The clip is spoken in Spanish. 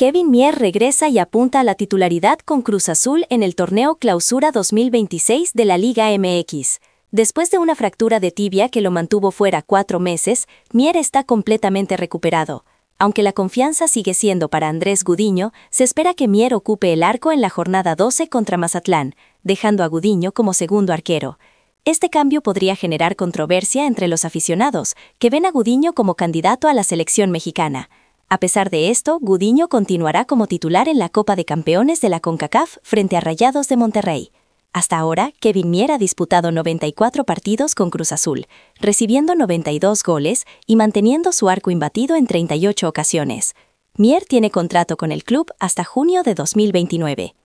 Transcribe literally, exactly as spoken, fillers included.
Kevin Mier regresa y apunta a la titularidad con Cruz Azul en el torneo Clausura dos mil veintiséis de la Liga M X. Después de una fractura de tibia que lo mantuvo fuera cuatro meses, Mier está completamente recuperado. Aunque la confianza sigue siendo para Andrés Gudiño, se espera que Mier ocupe el arco en la jornada doce contra Mazatlán, dejando a Gudiño como segundo arquero. Este cambio podría generar controversia entre los aficionados, que ven a Gudiño como candidato a la selección mexicana. A pesar de esto, Gudiño continuará como titular en la Copa de Campeones de la CONCACAF frente a Rayados de Monterrey. Hasta ahora, Kevin Mier ha disputado noventa y cuatro partidos con Cruz Azul, recibiendo noventa y dos goles y manteniendo su arco imbatido en treinta y ocho ocasiones. Mier tiene contrato con el club hasta junio de dos mil veintinueve.